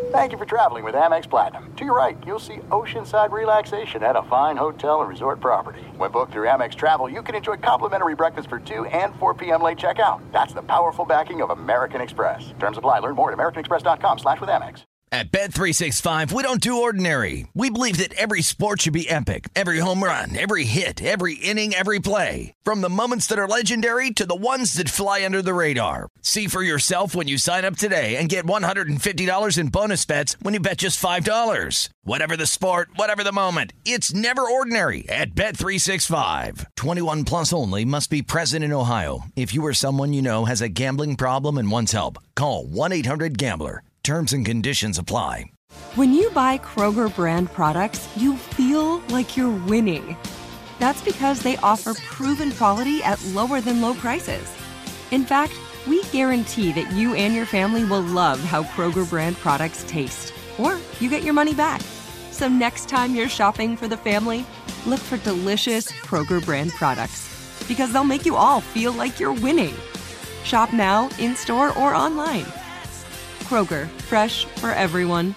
Thank you for traveling with Amex Platinum. To your right, you'll see oceanside relaxation at a fine hotel and resort property. When booked through Amex Travel, you can enjoy complimentary breakfast for 2 and 4 p.m. late checkout. That's the powerful backing of American Express. Terms apply. Learn more at americanexpress.com/withAmex. At Bet365, we don't do ordinary. We believe that every sport should be epic. Every home run, every hit, every inning, every play. From the moments that are legendary to the ones that fly under the radar. See for yourself when you sign up today and get $150 in bonus bets when you bet just $5. Whatever the sport, whatever the moment, it's never ordinary at Bet365. 21 plus only. Must be present in Ohio. If you or someone you know has a gambling problem and wants help, call 1-800-GAMBLER. Terms and conditions apply. When you buy Kroger brand products, you feel like you're winning. That's because they offer proven quality at lower than low prices. In fact, we guarantee that you and your family will love how Kroger brand products taste, or you get your money back. So next time you're shopping for the family, look for delicious Kroger brand products, because they'll make you all feel like you're winning. Shop now, in-store, or online. Kroger, fresh for everyone.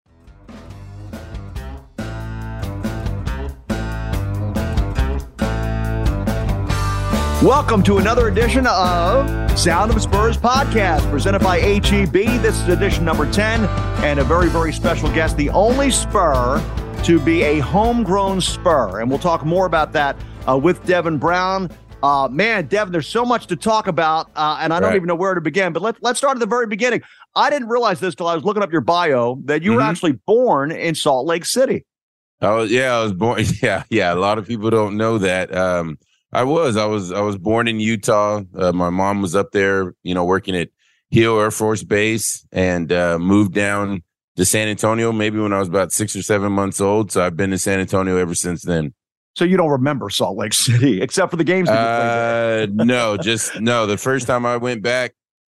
Welcome to another edition of Sound of Spurs podcast, presented by H-E-B. This is edition number 10, and a very, very special guest, the only Spur to be a homegrown Spur. And we'll talk more about that with Devin Brown. Man, Devin, there's so much to talk about, and I don't even know where to begin. But let's start at the very beginning. I didn't realize this till I was looking up your bio, that you were actually born in Salt Lake City. Oh, yeah, I was born. Yeah. A lot of people don't know that. I was born in Utah. My mom was up there, working at Hill Air Force Base, and moved down to San Antonio maybe when I was about 6 or 7 months old. So I've been in San Antonio ever since then. So you don't remember Salt Lake City, except for the games that you played there? No. The first time I went back,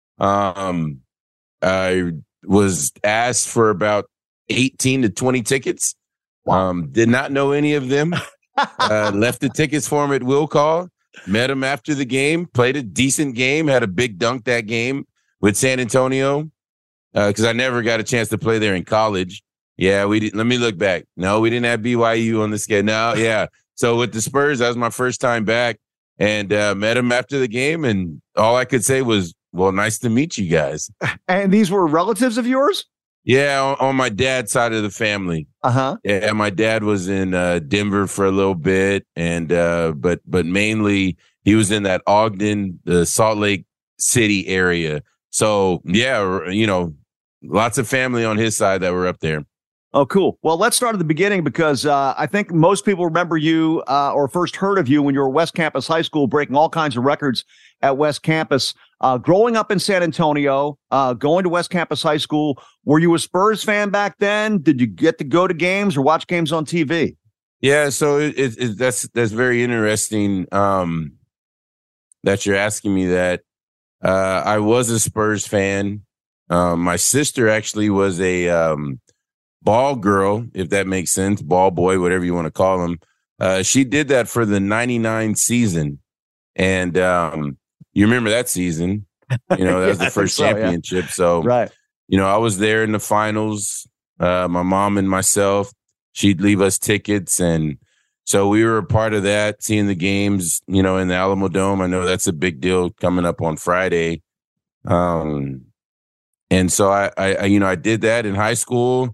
I was asked for about 18 to 20 tickets. Did not know any of them. Left the tickets for him at will call. Met him after the game. Played a decent game. Had a big dunk that game with San Antonio, because I never got a chance to play there in college. Yeah, we didn't. Let me look back. No, we didn't have BYU on the schedule. No, yeah. So with the Spurs, that was my first time back, and met him after the game, and all I could say was, well, nice to meet you guys. And these were relatives of yours? Yeah, on my dad's side of the family. Yeah, my dad was in Denver for a little bit, and but mainly he was in that Ogden, the Salt Lake City area. So yeah, lots of family on his side that were up there. Oh, cool. Well, let's start at the beginning, because I think most people remember you or first heard of you when you were West Campus High School, breaking all kinds of records at West Campus. Growing up in San Antonio, going to West Campus High School, were you a Spurs fan back then? Did you get to go to games or watch games on TV? Yeah, so that's very interesting that you're asking me that. I was a Spurs fan. My sister actually was a ball girl, if that makes sense, ball boy, whatever you want to call him. She did that for the 99 season. And you remember that season, that was the first championship. Yeah. So, right. I was there in the finals, my mom and myself. She'd leave us tickets. And so we were a part of that, seeing the games, in the Alamo Dome. I know that's a big deal coming up on Friday. And so I did that in high school.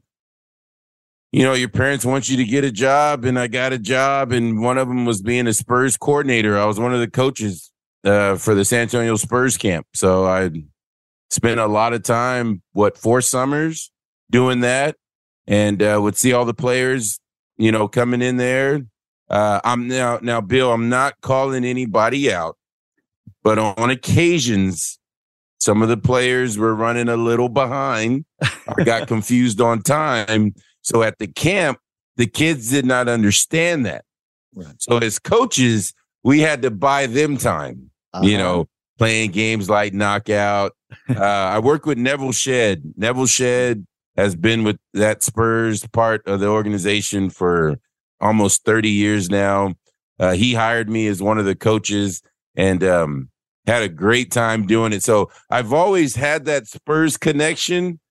Your parents want you to get a job, and I got a job, and one of them was being a Spurs coordinator. I was one of the coaches for the San Antonio Spurs camp. So I spent a lot of time, 4 summers doing that, and would see all the players, coming in there. I'm now, Bill, I'm not calling anybody out, but on occasions, some of the players were running a little behind. I got confused on time. So at the camp, the kids did not understand that. Right. So as coaches, we had to buy them time, playing games like Knockout. I work with Neville Shedd. Neville Shedd has been with that Spurs part of the organization for almost 30 years now. He hired me as one of the coaches, and had a great time doing it. So I've always had that Spurs connection,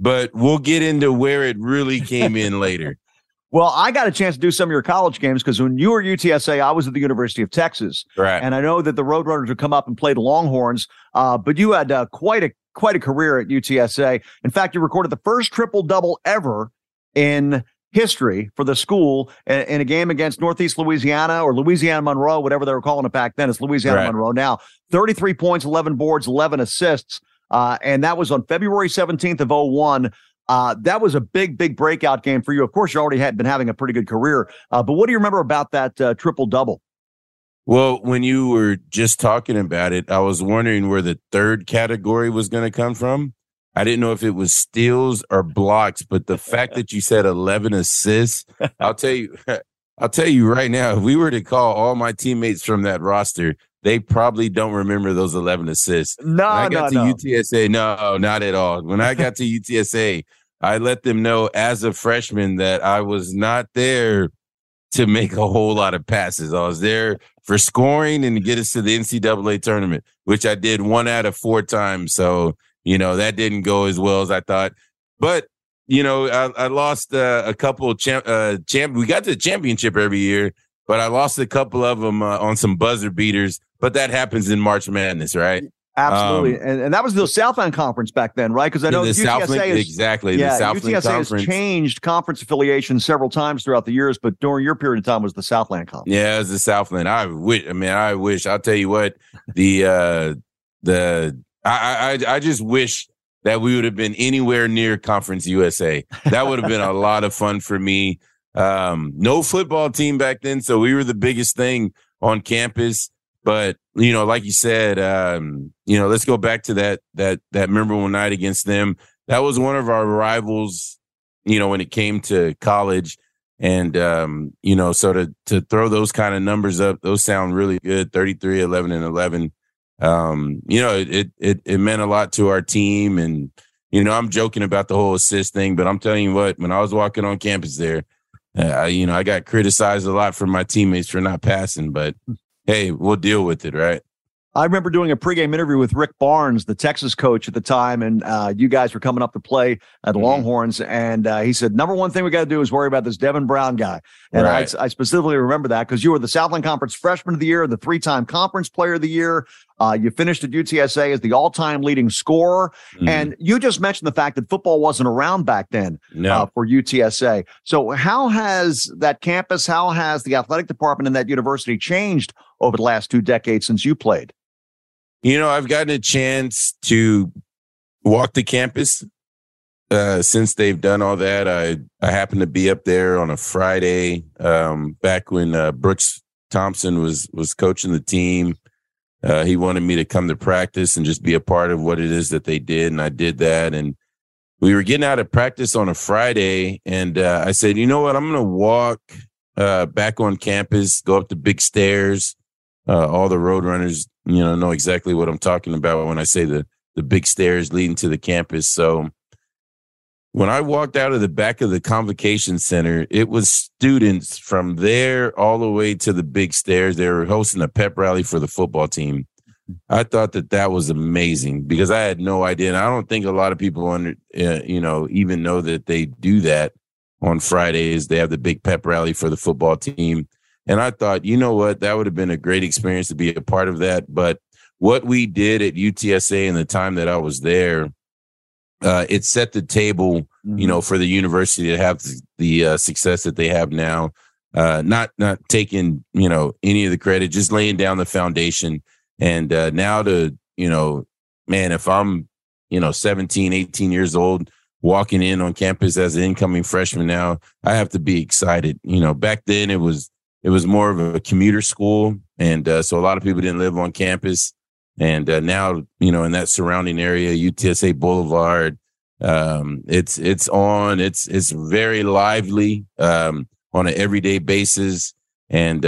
but we'll get into where it really came in later. Well, I got a chance to do some of your college games because when you were UTSA, I was at the University of Texas. Right. And I know that the Roadrunners would come up and play the Longhorns, but you had quite a career at UTSA. In fact, you recorded the first triple-double ever in history for the school in a game against Northeast Louisiana or Louisiana Monroe, whatever they were calling it back then. It's Louisiana Monroe now. 33 points, 11 boards, 11 assists. And that was on February 17th of 2001. That was a big breakout game for you. Of course, you already had been having a pretty good career. But what do you remember about that triple-double? Well, when you were just talking about it, I was wondering where the third category was going to come from. I didn't know if it was steals or blocks, but the fact that you said 11 assists, I'll tell you right now, if we were to call all my teammates from that roster, they probably don't remember those 11 assists. UTSA, no, not at all. When I got to UTSA, I let them know as a freshman that I was not there to make a whole lot of passes. I was there for scoring and to get us to the NCAA tournament, which I did 1 out of 4 times. So, that didn't go as well as I thought. But, I lost a couple of we got to the championship every year, but I lost a couple of them on some buzzer beaters. But that happens in March Madness, right? Absolutely. And that was the Southland Conference back then, right? Because I know the UTSA Southland Conference has changed conference affiliations several times throughout the years, but during your period of time was the Southland Conference. Yeah, it was the Southland. I wish. I'll tell you what, I just wish that we would have been anywhere near Conference USA. That would have been a lot of fun for me. No football team back then, so we were the biggest thing on campus. But, like you said, let's go back to that memorable night against them. That was one of our rivals, when it came to college. And, so to throw those kind of numbers up, those sound really good, 33, 11, and 11. It meant a lot to our team. And, I'm joking about the whole assist thing, but I'm telling you what, when I was walking on campus there, I got criticized a lot from my teammates for not passing, but hey, we'll deal with it, right? I remember doing a pregame interview with Rick Barnes, the Texas coach at the time, and you guys were coming up to play at the Longhorns, and he said, number one thing we got to do is worry about this Devin Brown guy. And right. I specifically remember that because you were the Southland Conference Freshman of the Year, the 3-time Conference Player of the Year. You finished at UTSA as the all-time leading scorer. And you just mentioned the fact that football wasn't around back then for UTSA. So how has that campus, how has the athletic department in that university changed over the last 2 decades since you played? I've gotten a chance to walk the campus since they've done all that. I happened to be up there on a Friday back when Brooks Thompson was coaching the team. He wanted me to come to practice and just be a part of what it is that they did. And I did that. And we were getting out of practice on a Friday. And I said, you know what? I'm going to walk back on campus, go up the big stairs. All the Roadrunners, know exactly what I'm talking about when I say the big stairs leading to the campus. So when I walked out of the back of the convocation center, it was students from there all the way to the big stairs. They were hosting a pep rally for the football team. I thought that was amazing because I had no idea. And I don't think a lot of people even know that they do that on Fridays. They have the big pep rally for the football team. And I thought, you know what, that would have been a great experience to be a part of that. But what we did at UTSA in the time that I was there, it set the table, for the university to have the success that they have now. Not taking, any of the credit, just laying down the foundation. And now to, if I'm, 17, 18 years old, walking in on campus as an incoming freshman now, I have to be excited. Back then it was more of a commuter school. And so a lot of people didn't live on campus. And now, in that surrounding area, UTSA Boulevard, it's very lively on an everyday basis. And,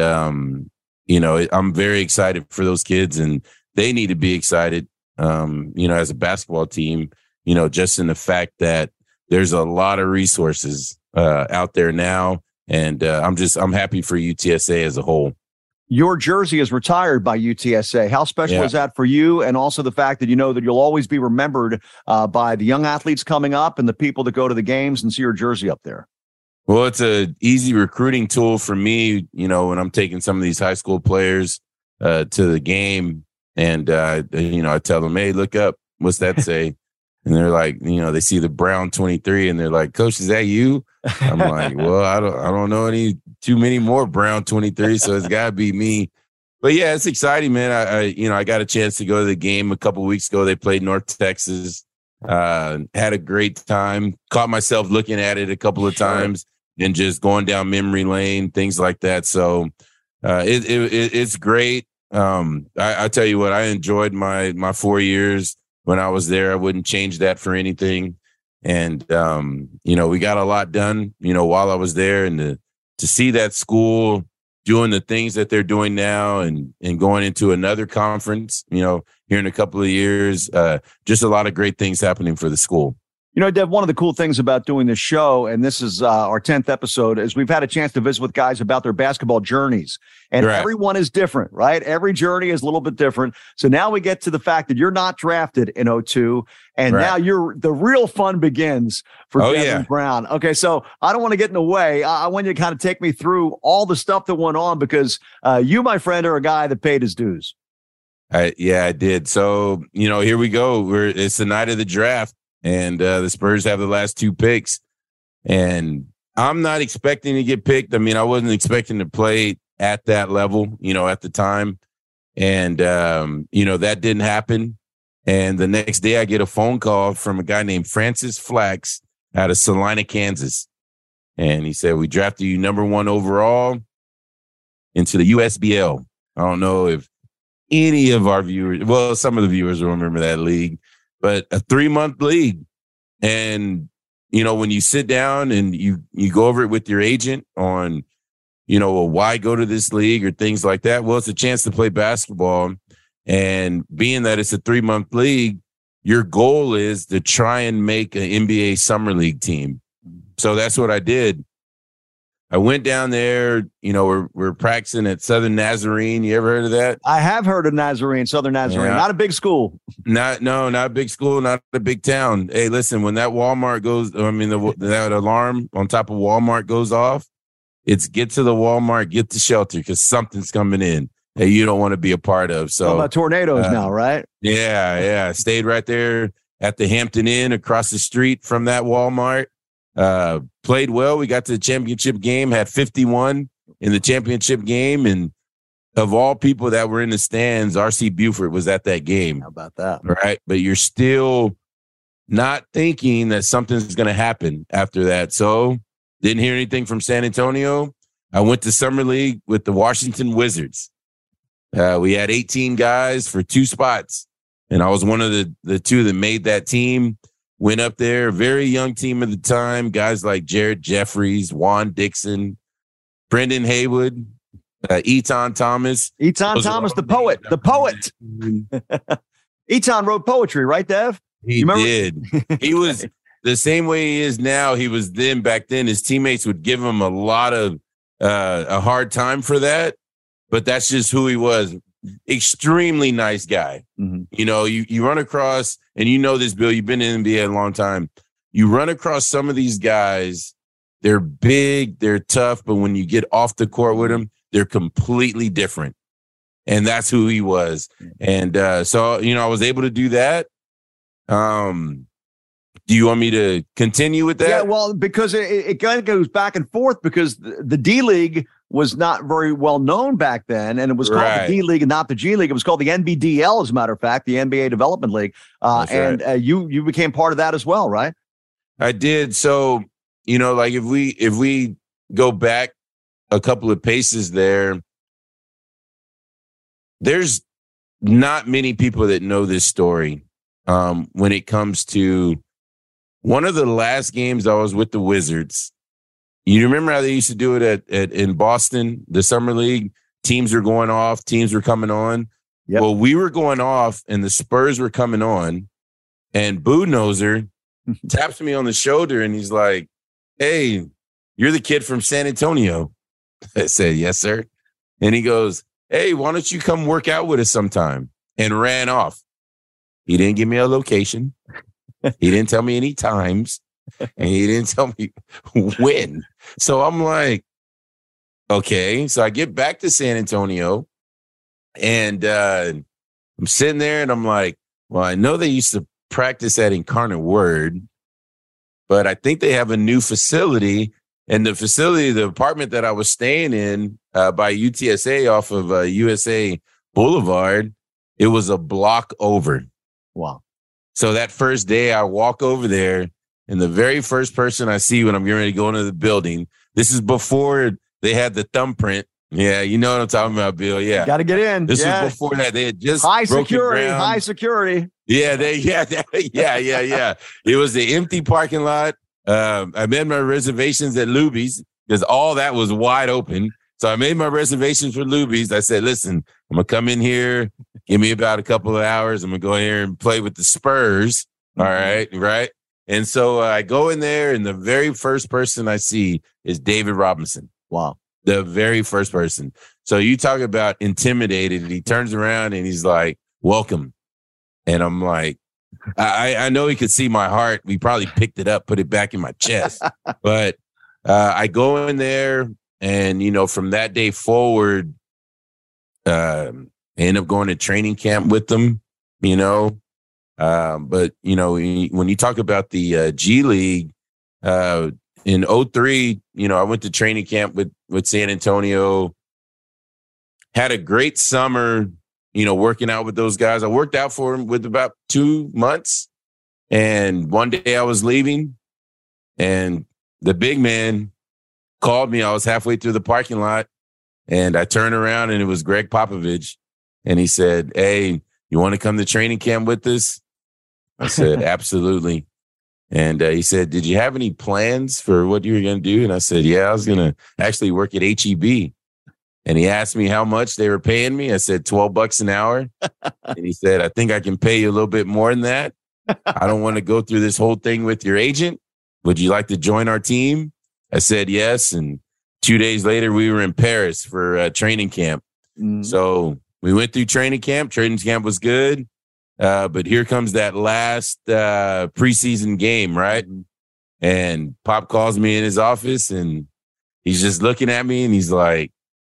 I'm very excited for those kids and they need to be excited, as a basketball team, just in the fact that there's a lot of resources out there now. And I'm happy for UTSA as a whole. Your jersey is retired by UTSA. How special is that for you? And also the fact that you know that you'll always be remembered by the young athletes coming up and the people that go to the games and see your jersey up there. Well, it's an easy recruiting tool for me, you know, when I'm taking some of these high school players to the game. And, you know, I tell them, hey, look up. What's that say? And they're like, you know, they see the Brown 23 and they're like, Coach, is that you? I'm like, well, I don't know too many more Brown 23, so it's got to be me. But yeah, it's exciting, man. I got a chance to go to the game a couple of weeks ago. They played North Texas. Had a great time. Caught myself looking at it a couple of times and just going down memory lane, things like that. So it's great. I tell you what, I enjoyed my 4 years when I was there. I wouldn't change that for anything. And, you know, we got a lot done, you know, while I was there, and to see that school doing the things that they're doing now and going into another conference, you know, here in a couple of years, just a lot of great things happening for the school. You know, Dev, one of the cool things about doing this show, and this is our 10th episode, is we've had a chance to visit with guys about their basketball journeys. And everyone is different, right? Every journey is a little bit different. So now we get to the fact that you're not drafted in 2002, and now the real fun begins for Devin Brown. Okay, so I don't want to get in the way. I want you to kind of take me through all the stuff that went on, because you, my friend, are a guy that paid his dues. I did. So, you know, here we go. It's the night of the draft. And the Spurs have the last 2 picks. And I'm not expecting to get picked. I mean, I wasn't expecting to play at that level, you know, at the time. And, you know, that didn't happen. And the next day I get a phone call from a guy named Francis Flax out of Salina, Kansas. And he said, we drafted you number 1 overall into the USBL. I don't know if any of our viewers, well, some of the viewers will remember that league. But a 3-month league. And, you know, when you sit down and you go over it with your agent on, you know, well, why go to this league or things like that? Well, it's a chance to play basketball. And being that it's a 3-month league, your goal is to try and make an NBA summer league team. So that's what I did. I went down there, you know, we're practicing at Southern Nazarene. You ever heard of that? I have heard of Nazarene, Southern Nazarene. Not a big school. Not a big school, not a big town. Hey, listen, when that Walmart goes, that alarm on top of Walmart goes off, it's get to the Walmart, get the shelter, because something's coming in that you don't want to be a part of. So about tornadoes now, right? Yeah. Stayed right there at the Hampton Inn across the street from that Walmart. Played well. We got to the championship game, had 51 in the championship game. And of all people that were in the stands, R.C. Buford was at that game. How about that? Right. But you're still not thinking that something's going to happen after that. So didn't hear anything from San Antonio. I went to Summer League with the Washington Wizards. We had 18 guys for 2 spots. And I was one of the 2 that made that team. Went up there, very young team at the time, guys like Jared Jeffries, Juan Dixon, Brendan Haywood, Etan Thomas. Etan Thomas, the poet. Etan wrote poetry, right, Dev? He did. He was the same way he is now. He was then. Back then, his teammates would give him a lot of a hard time for that, but that's just who he was. Extremely nice guy. Mm-hmm. You know, you run across, and you know this, Bill, you've been in the NBA a long time. You run across some of these guys, they're big, they're tough, but when you get off the court with them, they're completely different. And that's who he was. And so, you know, I was able to do that. Do you want me to continue with that? Yeah, well, because it kind of goes back and forth, because the D League was not very well known back then, and it was called the D League and not the G League. It was called the NBDL, as a matter of fact, the NBA Development League. You became part of that as well, right? I did. So, you know, like if we go back a couple of paces there's not many people that know this story when it comes to one of the last games I was with the Wizards. You remember how they used to do it in Boston, the Summer League? Teams were going off, teams were coming on. Yep. Well, we were going off and the Spurs were coming on, and Budenholzer taps me on the shoulder and he's like, "Hey, you're the kid from San Antonio." I said, "Yes, sir." And he goes, hey, why don't you come work out with us sometime? And ran off. He didn't give me a location. He didn't tell me any times. And he didn't tell me when. So I'm like, okay. So I get back to San Antonio and I'm sitting there and I'm like, well, I know they used to practice at Incarnate Word, but I think they have a new facility. And the facility, the apartment that I was staying in by UTSA off of USA Boulevard, it was a block over. Wow. So that first day I walk over there and the very first person I see when I'm getting ready to go into the building, this is before they had the thumbprint. Yeah, you know what I'm talking about, Bill. Yeah. Got to get in. This was before that. They had just high security. Yeah, yeah. It was the empty parking lot. I made my reservations at Luby's because all that was wide open. So I made my reservations for Luby's. I said, listen, I'm going to come in here. Give me about a couple of hours. I'm going to go in here and play with the Spurs. All right. Right. And so I go in there and the very first person I see is David Robinson. Wow. The very first person. So you talk about intimidated. He turns around and he's like, welcome. And I'm like, I know he could see my heart. We probably picked it up, put it back in my chest. But I go in there and, you know, from that day forward, I end up going to training camp with them, you know. But, you know, when you talk about the G League in 2003, you know, I went to training camp with San Antonio, had a great summer, you know, working out with those guys. I worked out for them with about 2 months. And one day I was leaving and the big man called me. I was halfway through the parking lot and I turned around and it was Greg Popovich. And he said, hey, you want to come to training camp with us? I said, absolutely. And he said, did you have any plans for what you were going to do? And I said, yeah, I was going to actually work at HEB. And he asked me how much they were paying me. I said, $12 an hour. And he said, I think I can pay you a little bit more than that. I don't want to go through this whole thing with your agent. Would you like to join our team? I said, yes. And 2 days later, we were in Paris for training camp. So we went through training camp. Training camp was good. But here comes that last preseason game, right? And Pop calls me in his office and he's just looking at me and he's like,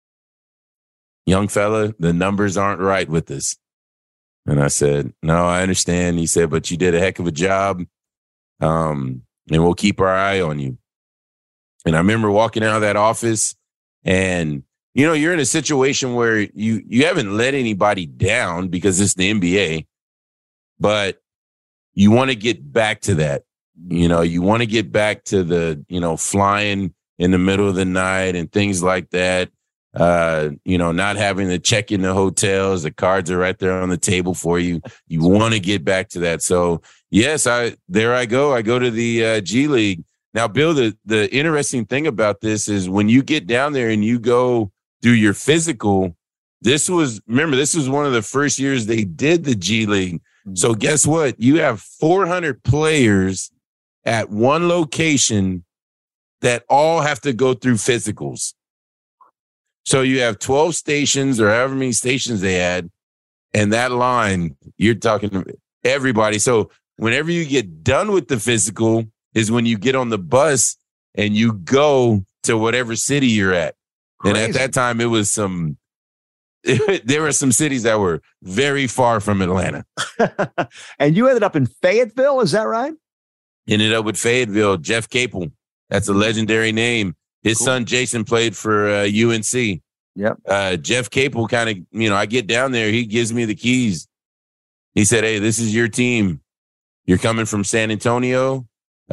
young fella, the numbers aren't right with this. And I said, no, I understand. He said, but you did a heck of a job. And we'll keep our eye on you. And I remember walking out of that office and, you know, you're in a situation where you haven't let anybody down because it's the NBA, but you want to get back to that. You know, you want to get back to the, you know, flying in the middle of the night and things like that. You know, not having to check in the hotels, the cards are right there on the table for you. You want to get back to that. So yes, I go to the G League. Now, Bill, the interesting thing about this is when you get down there and you go do your physical, this was one of the first years they did the G League. So guess what? You have 400 players at one location that all have to go through physicals. So you have 12 stations or however many stations they had. And that line, you're talking to everybody. So whenever you get done with the physical is when you get on the bus and you go to whatever city you're at. Crazy. And at that time, there were some cities that were very far from Atlanta. And you ended up in Fayetteville. Is that right? Ended up with Fayetteville. Jeff Capel. That's a legendary name. His son, Jason, played for UNC. Yep. Jeff Capel kind of, you know, I get down there. He gives me the keys. He said, hey, this is your team. You're coming from San Antonio.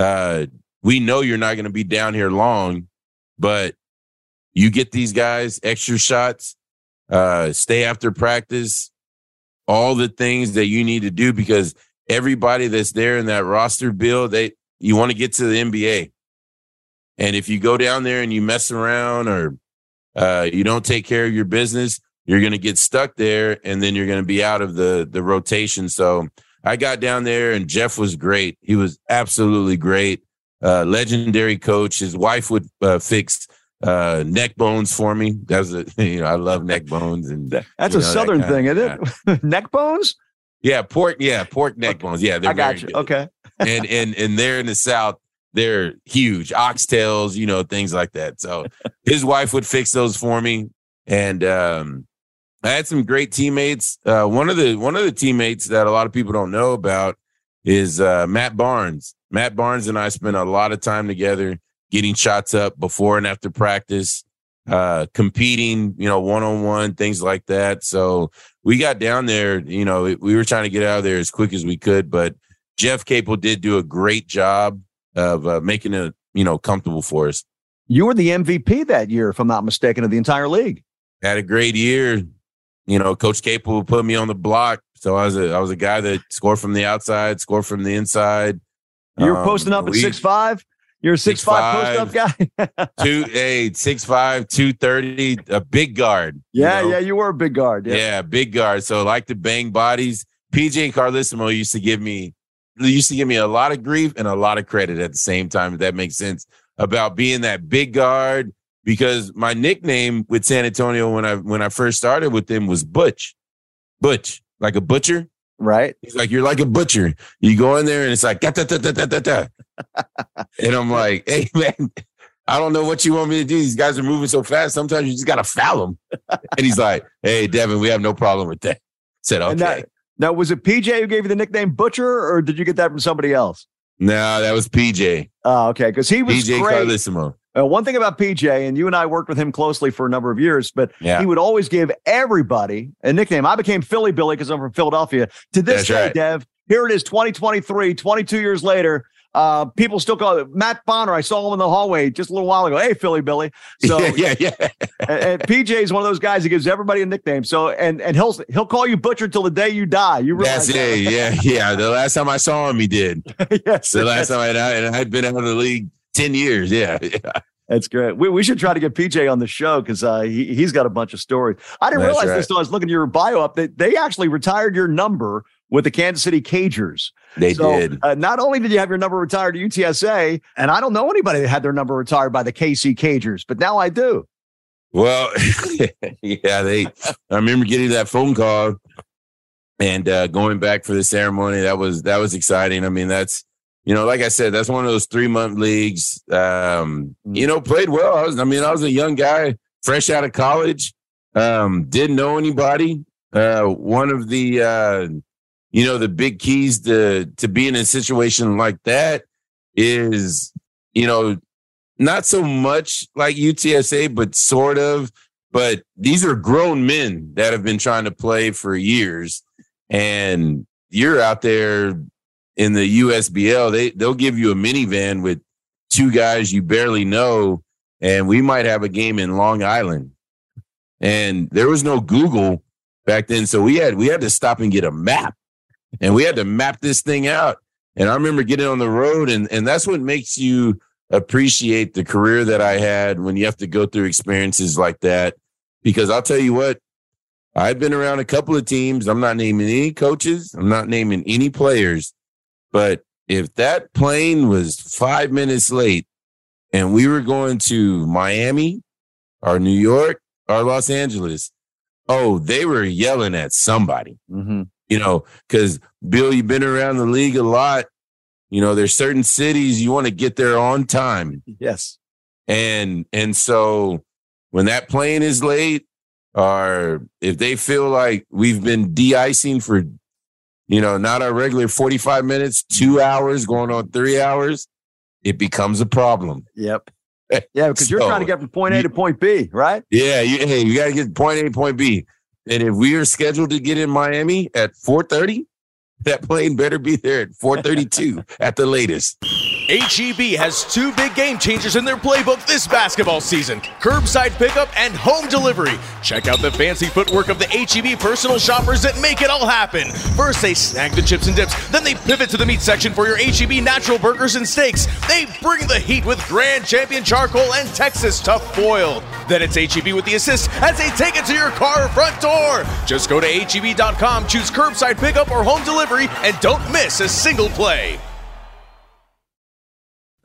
We know you're not going to be down here long, but you get these guys extra shots, stay after practice, all the things that you need to do because everybody that's there in that roster, Bill, you want to get to the NBA. And if you go down there and you mess around or you don't take care of your business, you're going to get stuck there and then you're going to be out of the rotation. So I got down there and Jeff was great. He was absolutely great. Legendary coach. His wife would fix neck bones for me. That's I love neck bones, and that's a Southern thing, isn't it? Neck bones? Yeah, pork neck bones. Yeah, I got you. Good. Okay. and they're in the South. They're huge, oxtails, things like that. So his wife would fix those for me, and I had some great teammates. One of the teammates that a lot of people don't know about is Matt Barnes. Matt Barnes and I spent a lot of time together, getting shots up before and after practice, competing, one-on-one, things like that. So we got down there, we were trying to get out of there as quick as we could, but Jeff Capel did do a great job of making it, comfortable for us. You were the MVP that year, if I'm not mistaken, of the entire league. Had a great year. Coach Capel put me on the block. So I was a guy that scored from the outside, scored from the inside. You were posting up at 6'5"? You're a 6'5" post-up guy? 6'5", 230, a big guard. Yeah, you were a big guard. Yeah, big guard. So I like to bang bodies. PJ Carlesimo used to give me a lot of grief and a lot of credit at the same time, if that makes sense, about being that big guard, because my nickname with San Antonio when I first started with them was Butch. Butch, like a butcher. Right. He's like, you're like a butcher. You go in there and it's like, da-da-da-da-da-da-da. And I'm like, hey, man, I don't know what you want me to do. These guys are moving so fast. Sometimes you just got to foul them. And he's like, hey, Devin, we have no problem with that. I said, okay. Now, was it PJ who gave you the nickname Butcher, or did you get that from somebody else? No, that was PJ. Oh, okay. Because he was PJ great. Carlesimo. One thing about PJ, and you and I worked with him closely for a number of years, but he would always give everybody a nickname. I became Philly Billy because I'm from Philadelphia. To this day, right. Dev, here it is, 2023, 22 years later. People still call it Matt Bonner. I saw him in the hallway just a little while ago. Hey, Philly Billy. So yeah. and PJ is one of those guys that gives everybody a nickname. So and he'll call you Butcher till the day you die. You realize that? Yeah. The last time I saw him, he did. Yes. The last time I'd been out of the league 10 years. Yeah. That's great. We should try to get PJ on the show because he's got a bunch of stories. I didn't realize this until I was looking at your bio up. They actually retired your number with the Kansas City Cagers. They did. Not only did you have your number retired at UTSA, and I don't know anybody that had their number retired by the KC Cagers, but now I do. Well, I remember getting that phone call and going back for the ceremony. That was exciting. I mean, that's, like I said, that's one of those 3-month leagues. Played well. I was a young guy, fresh out of college. Didn't know anybody. One of the the big keys to being in a situation like that is, not so much like UTSA, but sort of. But these are grown men that have been trying to play for years, and you're out there in the USBL. They'll give you a minivan with 2 guys you barely know, and we might have a game in Long Island. And there was no Google back then, so we had to stop and get a map. And we had to map this thing out. And I remember getting on the road, and that's what makes you appreciate the career that I had when you have to go through experiences like that. Because I'll tell you what, I've been around a couple of teams. I'm not naming any coaches. I'm not naming any players. But if that plane was 5 minutes late and we were going to Miami or New York or Los Angeles, they were yelling at somebody. Mm-hmm. Because Bill, you've been around the league a lot. There's certain cities you want to get there on time. Yes. And so when that plane is late, or if they feel like we've been de-icing for, not our regular 45 minutes, 2 hours, going on 3 hours, it becomes a problem. Yep. Yeah, because you're trying to get from point A to point B, right? Yeah. You got to get point A to point B. And if we are scheduled to get in Miami at 4:30, that plane better be there at 4:32 at the latest. HEB has 2 big game changers in their playbook this basketball season: curbside pickup and home delivery. Check out the fancy footwork of the HEB personal shoppers that make it all happen. First, they snag the chips and dips. Then they pivot to the meat section for your HEB natural burgers and steaks. They bring the heat with Grand Champion Charcoal and Texas Tough Boiled. Then it's HEB with the assist as they take it to your car front door. Just go to HEB.com, choose curbside pickup or home delivery, and don't miss a single play.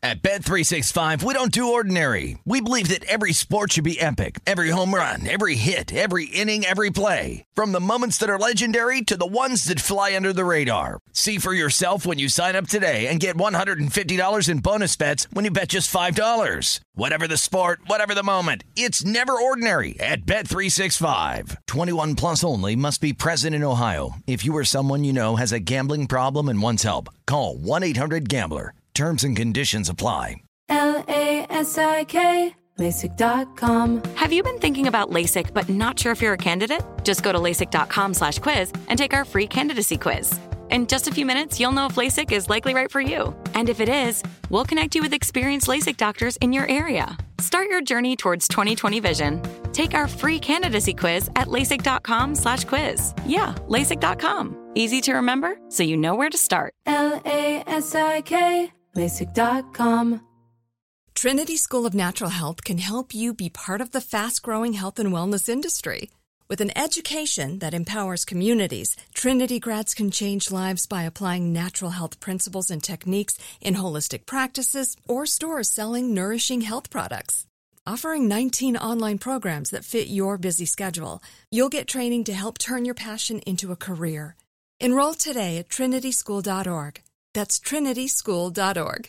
At Bet365, we don't do ordinary. We believe that every sport should be epic. Every home run, every hit, every inning, every play. From the moments that are legendary to the ones that fly under the radar. See for yourself when you sign up today and get $150 in bonus bets when you bet just $5. Whatever the sport, whatever the moment, it's never ordinary at Bet365. 21 plus only. Must be present in Ohio. If you or someone you know has a gambling problem and wants help, call 1-800-GAMBLER. Terms and conditions apply. LASIK, LASIK.com. Have you been thinking about LASIK but not sure if you're a candidate? Just go to LASIK.com/quiz and take our free candidacy quiz. In just a few minutes, you'll know if LASIK is likely right for you. And if it is, we'll connect you with experienced LASIK doctors in your area. Start your journey towards 20/20 vision. Take our free candidacy quiz at LASIK.com/quiz. Yeah, LASIK.com. Easy to remember, so you know where to start. LASIK, LASIK.com. Trinity School of Natural Health can help you be part of the fast-growing health and wellness industry. With an education that empowers communities, Trinity grads can change lives by applying natural health principles and techniques in holistic practices or stores selling nourishing health products. Offering 19 online programs that fit your busy schedule, you'll get training to help turn your passion into a career. Enroll today at trinityschool.org. That's trinityschool.org.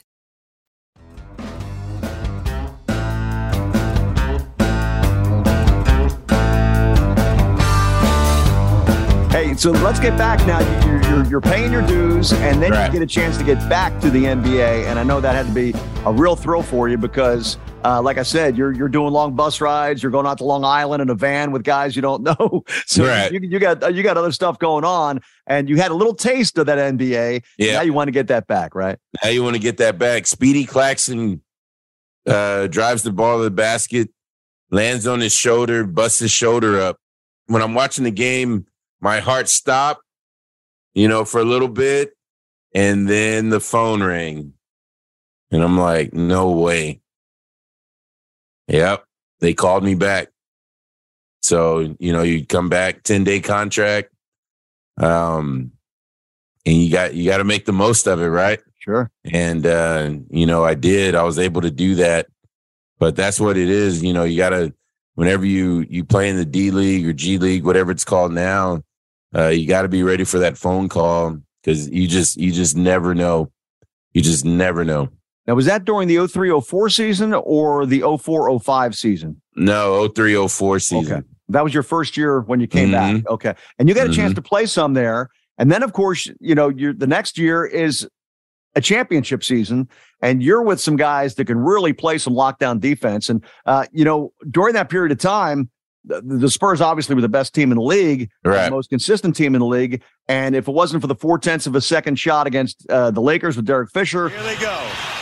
Hey, so let's get back now. You're paying your dues, and then you get a chance to get back to the NBA. And I know that had to be a real thrill for you because, like I said, you're doing long bus rides. You're going out to Long Island in a van with guys you don't know. So you got other stuff going on, and you had a little taste of that NBA. Yeah. Now you want to get that back, right? Now you want to get that back. Speedy Claxton drives the ball to the basket, lands on his shoulder, busts his shoulder up. When I'm watching the game, my heart stopped, for a little bit, and then the phone rang. And I'm like, no way. Yep, they called me back. So, you come back, 10-day contract, and you got to make the most of it, right? Sure. And, I did. I was able to do that. But that's what it is. You got to, whenever you play in the D League or G League, whatever it's called now, you got to be ready for that phone call because you just never know. You just never know. Now, was that during the 03-04 season or the 04-05 season? No, 03-04 season. Okay. That was your first year when you came back. Okay. And you got a chance to play some there. And then, of course, the next year is a championship season, and you're with some guys that can really play some lockdown defense. And, during that period of time, the Spurs obviously were the best team in the league, the most consistent team in the league. And if it wasn't for the 0.4 of a second shot against the Lakers with Derek Fisher. Here they go.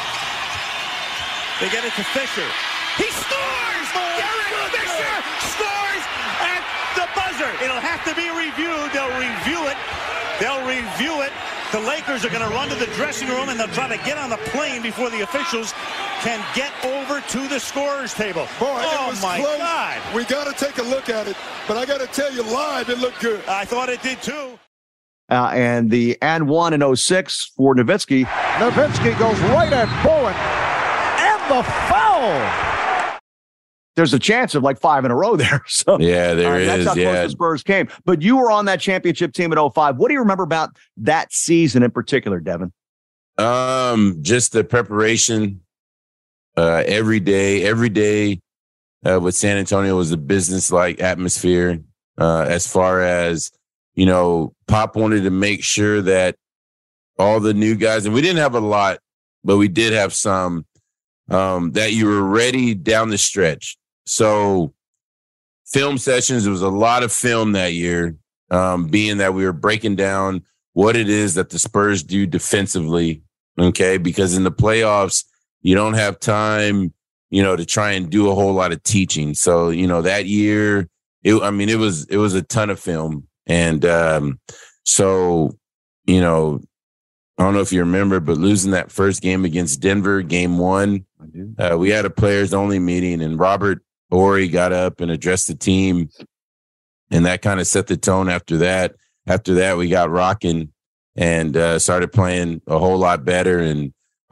They get it to Fisher. He scores! Derek Fisher scores at the buzzer. It'll have to be reviewed. They'll review it. The Lakers are going to run to the dressing room, and they'll try to get on the plane before the officials can get over to the scorer's table. Boy, oh, it was my close. God. We got to take a look at it, but I got to tell you, live, it looked good. I thought it did, too. And the and one in 06 for Nowitzki. Nowitzki goes right at Bowen, and the foul. There's a chance of like 5 in a row there. So yeah, there is. That's how close the Spurs came. But you were on that championship team at 05. What do you remember about that season in particular, Devin? Just the preparation. Every day with San Antonio was a business-like atmosphere. As far as Pop wanted to make sure that all the new guys, and we didn't have a lot, but we did have some, that you were ready down the stretch. So film sessions, there was a lot of film that year, being that we were breaking down what it is that the Spurs do defensively. Okay. Because in the playoffs, you don't have time, to try and do a whole lot of teaching. So, that year, it was a ton of film. And, so, I don't know if you remember, but losing that first game against Denver, game 1, we had a players only meeting, and Robert Horry got up and addressed the team. And that kind of set the tone after that. After that, we got rocking and started playing a whole lot better. And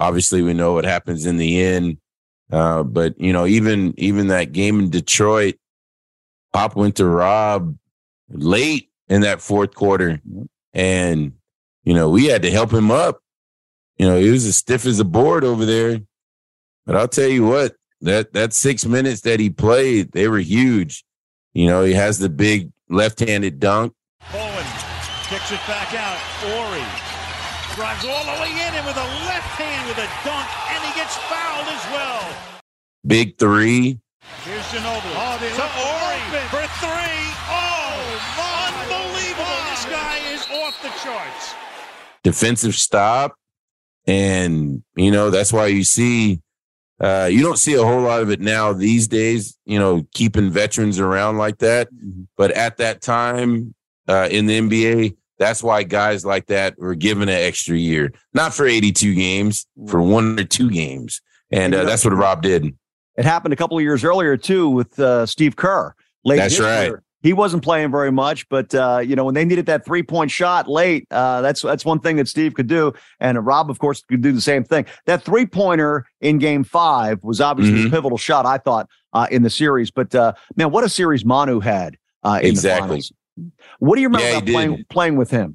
obviously we know what happens in the end. But, you know, even that game in Detroit, Pop went to Rob late in that fourth quarter. And, you know, we had to help him up. You know, he was as stiff as a board over there. But I'll tell you what, that 6 minutes that he played, they were huge. You know, he has the big left-handed dunk. Bowen kicks it back out. Ori drives all the way in and with a left hand with a dunk, and he gets fouled as well. Big three. Here's Ginobili. Oh, they to Ori for three. Oh, unbelievable. This guy is off the charts. Defensive stop. And, you know, that's why you see you don't see a whole lot of it now these days, you know, keeping veterans around like that. But at that time in the NBA, that's why guys like that were given an extra year, not for 82 games, for 1 or 2 games. And that's what Rob did. It happened a couple of years earlier, too, with Steve Kerr. That's right. Year. He wasn't playing very much, but, you know, when they needed that 3-point shot late, that's one thing that Steve could do. And Rob, of course, could do the same thing. That 3-pointer in Game 5 was obviously a pivotal shot, I thought, in the series. But, man, what a series Manu had in the finals. What do you remember about playing with him?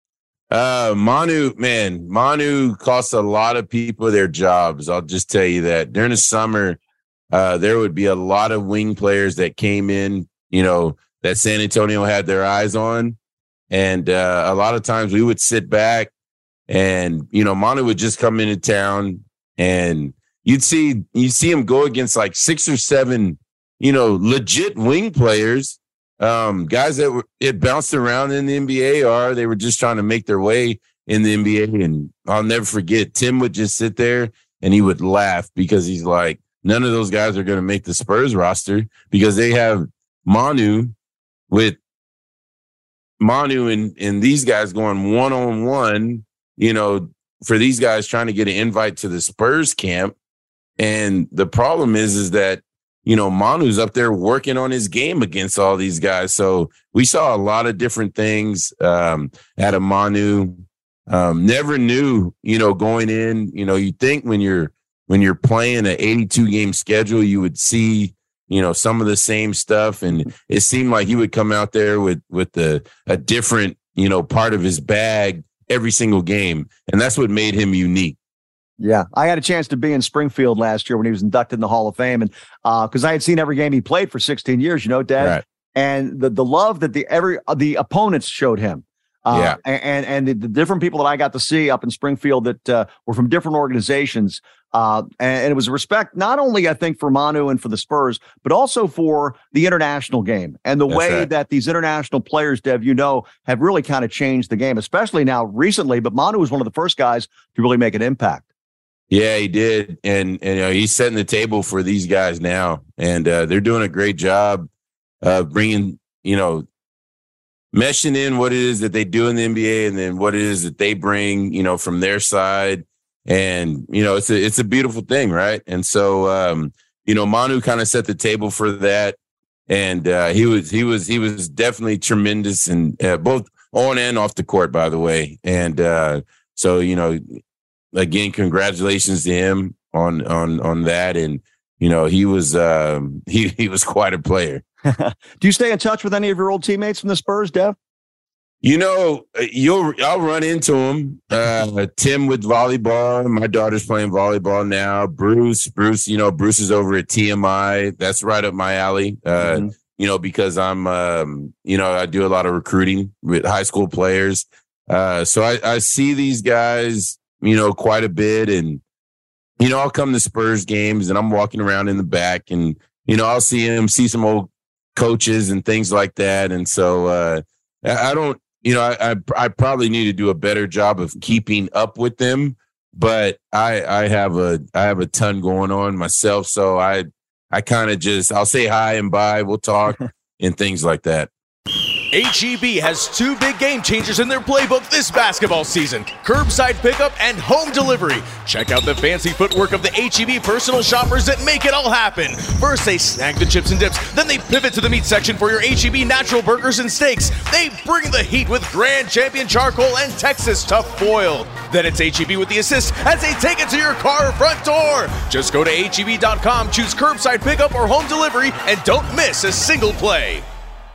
Manu cost a lot of people their jobs. I'll just tell you that. During the summer, there would be a lot of wing players that came in, you know, that San Antonio had their eyes on. And a lot of times we would sit back and, you know, Manu would just come into town and you'd see him go against like 6 or 7, you know, legit wing players, guys that it bounced around in the NBA or they were just trying to make their way in the NBA. And I'll never forget, Tim would just sit there and he would laugh because he's like, none of those guys are going to make the Spurs roster because they have Manu with Manu and these guys going one-on-one, you know, for these guys trying to get an invite to the Spurs camp. And the problem is that, you know, Manu's up there working on his game against all these guys. So we saw a lot of different things out of Manu. Never knew, you know, going in, you know, you think when you're playing an 82 game schedule, you would see, you know, some of the same stuff. And it seemed like he would come out there with a different, you know, part of his bag every single game. And that's what made him unique. Yeah. I had a chance to be in Springfield last year when he was inducted in the Hall of Fame. And because I had seen every game he played for 16 years, you know, Dad. Right. And the love that the opponents showed him. And the different people that I got to see up in Springfield that were from different organizations. And it was a respect, not only, I think, for Manu and for the Spurs, but also for the international game and the way that these international players, Dev, you know, have really kind of changed the game, especially now recently. But Manu was one of the first guys to really make an impact. Yeah, he did. And you know, he's setting the table for these guys now. And they're doing a great job of bringing, you know, meshing in what it is that they do in the NBA and then what it is that they bring, you know, from their side. And, you know, it's a beautiful thing. Right. And so, you know, Manu kind of set the table for that. And he was definitely tremendous and both on and off the court, by the way. And so, you know, again, congratulations to him on that. And, you know, he was quite a player. Do you stay in touch with any of your old teammates from the Spurs, Dev? You know, I'll run into him. Tim with volleyball. My daughter's playing volleyball now. Bruce, you know, Bruce is over at TMI. That's right up my alley. You know, because I'm, you know, I do a lot of recruiting with high school players. So I see these guys, you know, quite a bit. And, you know, I'll come to Spurs games and I'm walking around in the back and, you know, I'll see some old coaches and things like that. And so I don't, you know, I probably need to do a better job of keeping up with them, but I have a ton going on myself. So I kind of just, I'll say hi and bye. We'll talk and things like that. HEB has two big game changers in their playbook this basketball season: curbside pickup and home delivery. Check out the fancy footwork of the HEB personal shoppers that make it all happen. First, they snag the chips and dips. Then they pivot to the meat section for your HEB natural burgers and steaks. They bring the heat with Grand Champion Charcoal and Texas Tough Boiled. Then it's HEB with the assist as they take it to your car front door. Just go to HEB.com, choose curbside pickup or home delivery, and don't miss a single play.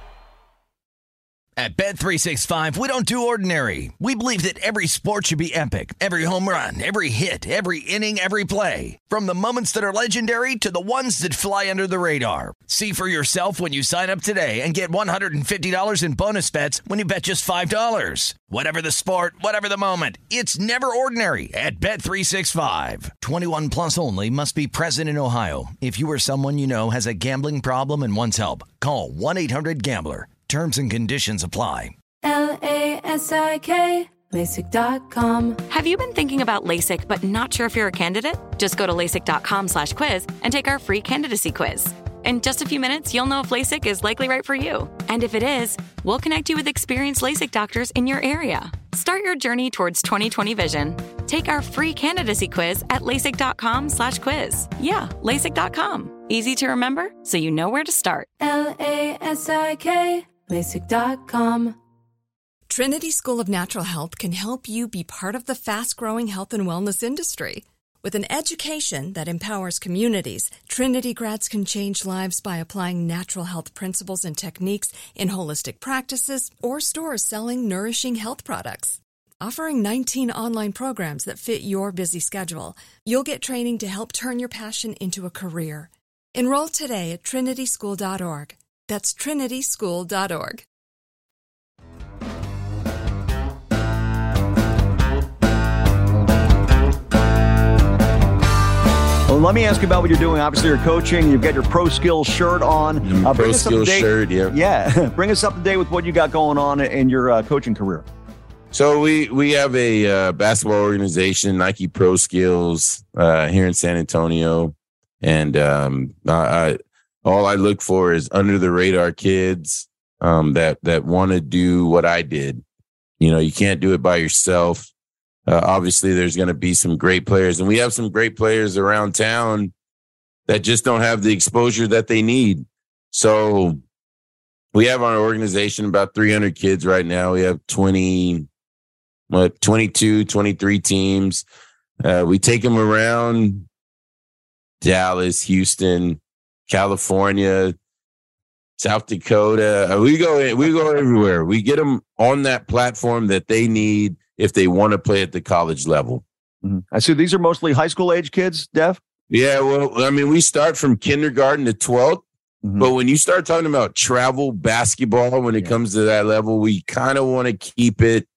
At Bet365, we don't do ordinary. We believe that every sport should be epic. Every home run, every hit, every inning, every play. From the moments that are legendary to the ones that fly under the radar. See for yourself when you sign up today and get $150 in bonus bets when you bet just $5. Whatever the sport, whatever the moment, it's never ordinary at Bet365. 21 plus only. Must be present in Ohio. If you or someone you know has a gambling problem and wants help, call 1-800-GAMBLER. Terms and conditions apply. LASIK, LASIK.com. Have you been thinking about LASIK but not sure if you're a candidate? Just go to LASIK.com/quiz and take our free candidacy quiz. In just a few minutes, you'll know if LASIK is likely right for you. And if it is, we'll connect you with experienced LASIK doctors in your area. Start your journey towards 20/20 vision. Take our free candidacy quiz at LASIK.com/quiz. Yeah, LASIK.com. Easy to remember, so you know where to start. LASIK, LASIK.com. Trinity School of Natural Health can help you be part of the fast-growing health and wellness industry. With an education that empowers communities, Trinity grads can change lives by applying natural health principles and techniques in holistic practices or stores selling nourishing health products. Offering 19 online programs that fit your busy schedule, you'll get training to help turn your passion into a career. Enroll today at trinityschool.org. That's trinityschool.org. Well, let me ask you about what you're doing. Obviously, you're coaching. You've got your Pro Skills shirt on. Pro Skills shirt, yeah. Yeah. Bring us up to date with what you got going on in your coaching career. So we have a basketball organization, Nike Pro Skills, here in San Antonio. And all I look for is under the radar kids that want to do what I did. You know, you can't do it by yourself. Obviously, there's going to be some great players, and we have some great players around town that just don't have the exposure that they need. So we have our organization about 300 kids right now. We have 22, 23 teams. We take them around Dallas, Houston, California, South Dakota. We go everywhere. We get them on that platform that they need if they want to play at the college level. Mm-hmm. I see these are mostly high school age kids, Dev? Yeah, well, I mean, we start from kindergarten to 12th, but when you start talking about travel basketball, when it comes to that level, we kind of want to keep it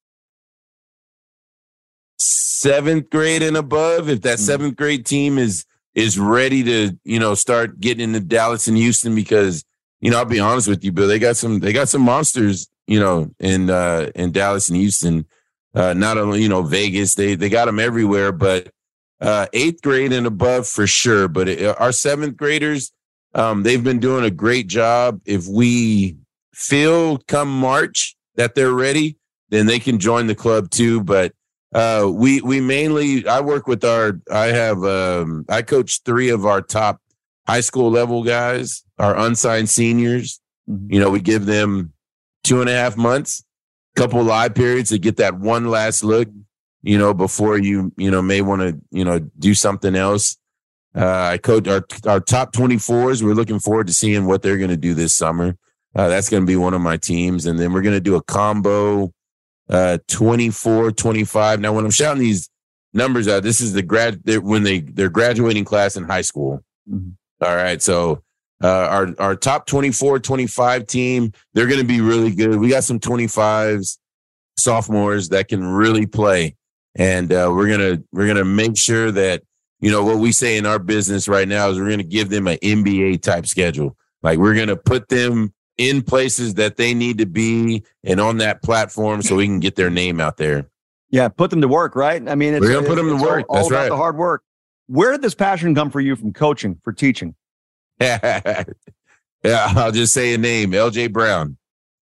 7th grade and above. If that 7th grade team is ready to, start getting into Dallas and Houston, because, I'll be honest with you, Bill, they got some monsters, in Dallas and Houston. Not only, Vegas, they got them everywhere, but 8th grade and above for sure. But our 7th graders, they've been doing a great job. If we feel come March that they're ready, then they can join the club too. But we mainly, I work with I coach 3 of our top high school level guys, our unsigned seniors. We give them 2.5 months. Couple live periods to get that one last look, before you may want to, do something else. I coach our top 24s. We're looking forward to seeing what they're going to do this summer. That's going to be one of my teams. And then we're going to do a combo 24, 25. Now, when I'm shouting these numbers out, this is their graduating class in high school. All right. So our top 24, 25 team, they're going to be really good. We got some 25s, sophomores that can really play. And we're going to make sure that, what we say in our business right now is we're going to give them an NBA type schedule. Like, we're going to put them in places that they need to be and on that platform so we can get their name out there. Yeah. Put them to work, right? I mean, we're going to put them to work. All about the hard work. Where did this passion come for you from coaching, for teaching? Yeah, I'll just say a name, LJ Brown.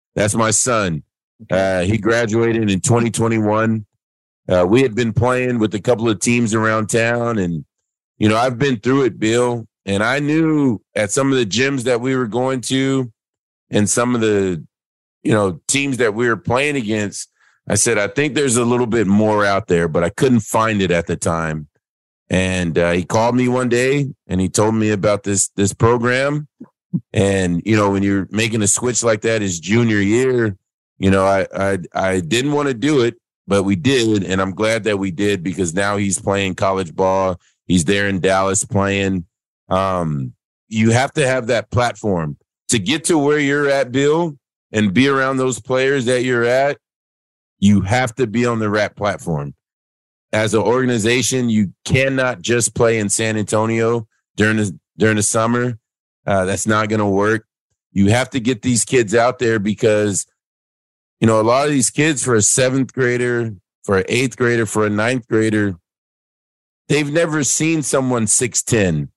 That's my son. He graduated in 2021. We had been playing with a couple of teams around town, and, I've been through it, Bill. And I knew at some of the gyms that we were going to and some of the, teams that we were playing against, I said, I think there's a little bit more out there, but I couldn't find it at the time. And he called me one day and he told me about this program. And, when you're making a switch like that his junior year, I didn't want to do it, but we did. And I'm glad that we did, because now he's playing college ball. He's there in Dallas playing. You have to have that platform to get to where you're at, Bill, and be around those players that you're at. You have to be on the right platform. As an organization, you cannot just play in San Antonio during the summer. That's not going to work. You have to get these kids out there, because, a lot of these kids, for a 7th grader, for an 8th grader, for a 9th grader, they've never seen someone 6'10"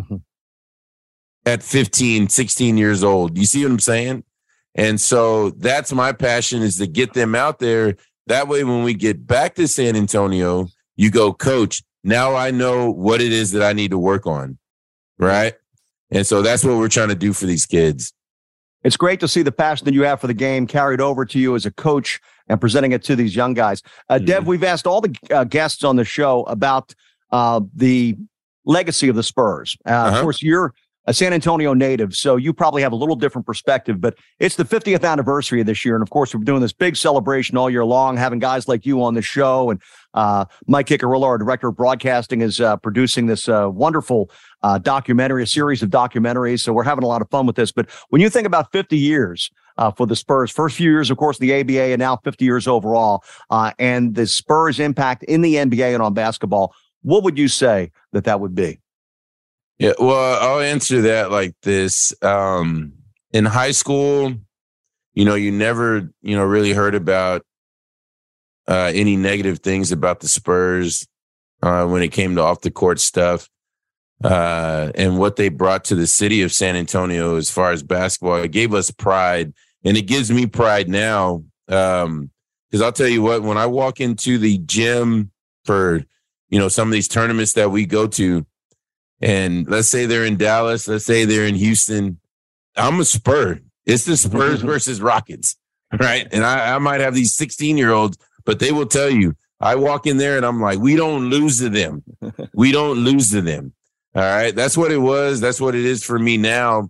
at 15, 16 years old. You see what I'm saying? And so that's my passion, is to get them out there. That way, when we get back to San Antonio, you go, Coach, now I know what it is that I need to work on, right? And so that's what we're trying to do for these kids. It's great to see the passion that you have for the game carried over to you as a coach and presenting it to these young guys. Dev, we've asked all the guests on the show about the legacy of the Spurs. Of course, you're a San Antonio native, so you probably have a little different perspective, but it's the 50th anniversary of this year. And of course, we're doing this big celebration all year long, having guys like you on the show. And Mike Kikarillo, our director of broadcasting, is producing this wonderful documentary, a series of documentaries. So we're having a lot of fun with this. But when you think about 50 years for the Spurs, first few years, of course, the ABA, and now 50 years overall, and the Spurs' impact in the NBA and on basketball, what would you say that would be? Yeah, well, I'll answer that like this. In high school, you never, really heard about any negative things about the Spurs when it came to off the court stuff and what they brought to the city of San Antonio as far as basketball. It gave us pride, and it gives me pride now. Because I'll tell you what, when I walk into the gym for, some of these tournaments that we go to, and let's say they're in Dallas, let's say they're in Houston, I'm a Spur. It's the Spurs versus Rockets, right? And I might have these 16-year-olds, but they will tell you, I walk in there and I'm like, we don't lose to them. We don't lose to them. All right. That's what it was. That's what it is for me now.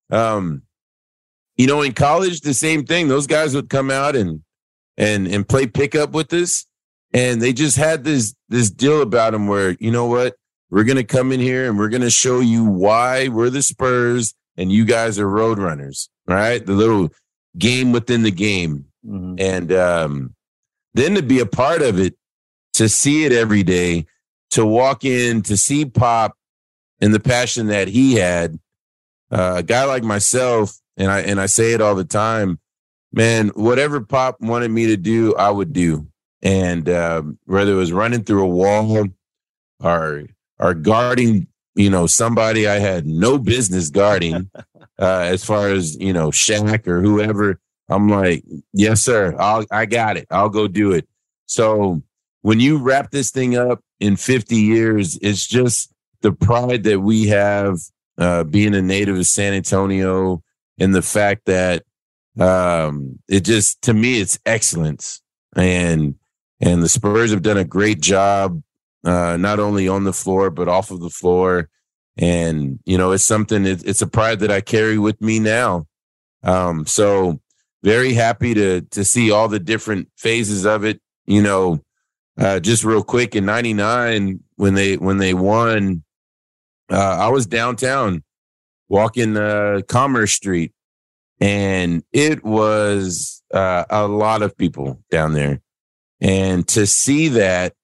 In college, the same thing. Those guys would come out and play pickup with us. And they just had this deal about them where, you know what? We're going to come in here and we're going to show you why we're the Spurs and you guys are Roadrunners, right? The little game within the game. Mm-hmm. And then to be a part of it, to see it every day, to walk in, to see Pop and the passion that he had, a guy like myself, and I say it all the time, man, whatever Pop wanted me to do, I would do. And whether it was running through a wall or guarding, somebody I had no business guarding, as far as, Shaq or whoever, I'm like, yes, sir, I got it. I'll go do it. So when you wrap this thing up in 50 years, it's just the pride that we have being a native of San Antonio, and the fact that it just, to me, it's excellence. And the Spurs have done a great job, not only on the floor, but off of the floor. And, it's something, it's a pride that I carry with me now. So very happy to see all the different phases of it. Just real quick, in '99, when they won, I was downtown walking Commerce Street, and it was a lot of people down there. And to see that,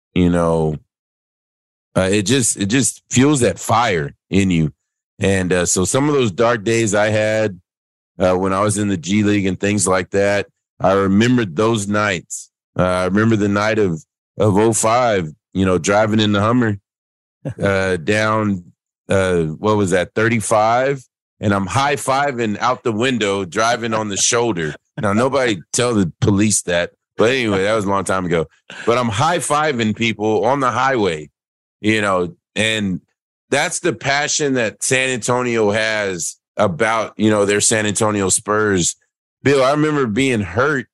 it just fuels that fire in you. And so some of those dark days I had when I was in the G League and things like that, I remembered those nights. I remember the night of 05, driving in the Hummer down, 35? And I'm high-fiving out the window, driving on the shoulder. Now, nobody tell the police that. But anyway, that was a long time ago. But I'm high-fiving people on the highway, and that's the passion that San Antonio has about, their San Antonio Spurs. Bill, I remember being hurt,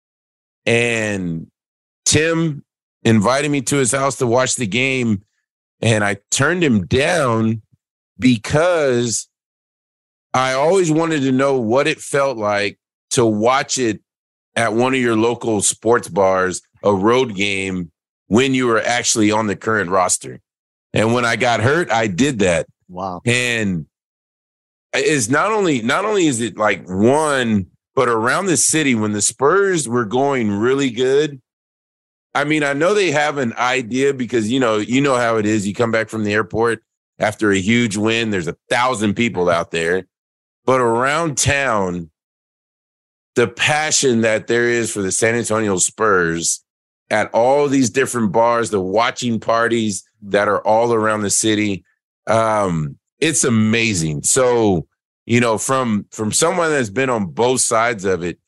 and Tim invited me to his house to watch the game, and I turned him down because I always wanted to know what it felt like to watch it at one of your local sports bars, a road game, when you were actually on the current roster. And when I got hurt, I did that. Wow. And it's not only is it like one, but around the city, when the Spurs were going really good, I mean, I know they have an idea because, you know how it is. You come back from the airport after a huge win, there's 1,000 people out there. But around town, the passion that there is for the San Antonio Spurs at all these different bars, the watching parties that are all around the city, it's amazing. So, from someone that's been on both sides of it,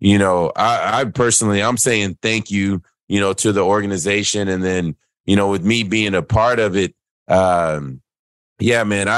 I personally, I'm saying thank you, to the organization. And then, with me being a part of it, yeah, man,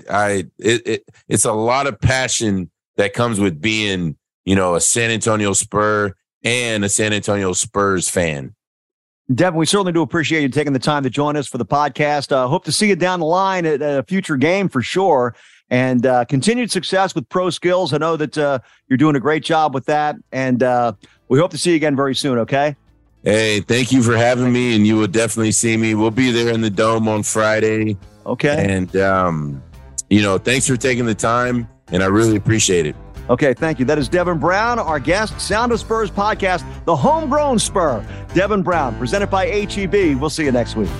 it's a lot of passion that comes with being, a San Antonio Spur and a San Antonio Spurs fan. Devin, we certainly do appreciate you taking the time to join us for the podcast. Hope to see you down the line at a future game for sure. And continued success with Pro Skills. I know that you're doing a great job with that. And we hope to see you again very soon, okay? Hey, thank you for having me. And you will definitely see me. We'll be there in the Dome on Friday. Okay. And, thanks for taking the time. And I really appreciate it. Okay, thank you. That is Devin Brown, our guest, Sound of Spurs podcast, the Homegrown Spur. Devin Brown, presented by H-E-B. We'll see you next week.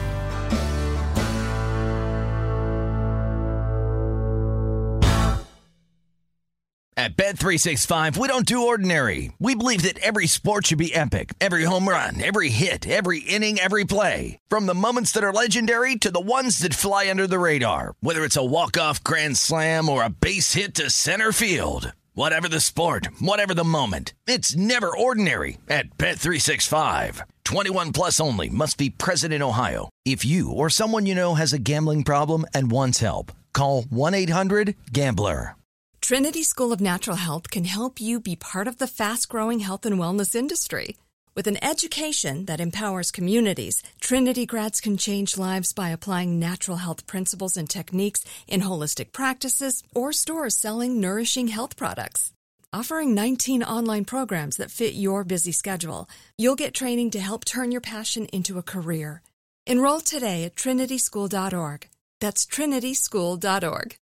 At Bet365, we don't do ordinary. We believe that every sport should be epic. Every home run, every hit, every inning, every play. From the moments that are legendary to the ones that fly under the radar. Whether it's a walk-off grand slam or a base hit to center field. Whatever the sport, whatever the moment, it's never ordinary at Bet365. 21 plus only. Must be present in Ohio. If you or someone you know has a gambling problem and wants help, call 1-800-GAMBLER. Trinity School of Natural Health can help you be part of the fast-growing health and wellness industry. With an education that empowers communities, Trinity grads can change lives by applying natural health principles and techniques in holistic practices or stores selling nourishing health products. Offering 19 online programs that fit your busy schedule, you'll get training to help turn your passion into a career. Enroll today at trinityschool.org. That's trinityschool.org.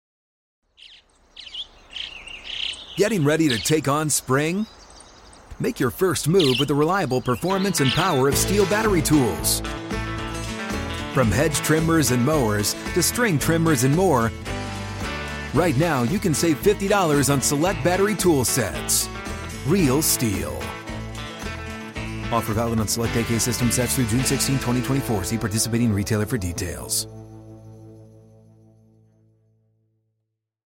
Getting ready to take on spring? Make your first move with the reliable performance and power of Steel battery tools. From hedge trimmers and mowers to string trimmers and more, right now you can save $50 on select battery tool sets. Real Steel. Offer valid on select AK system sets through June 16, 2024. See participating retailer for details.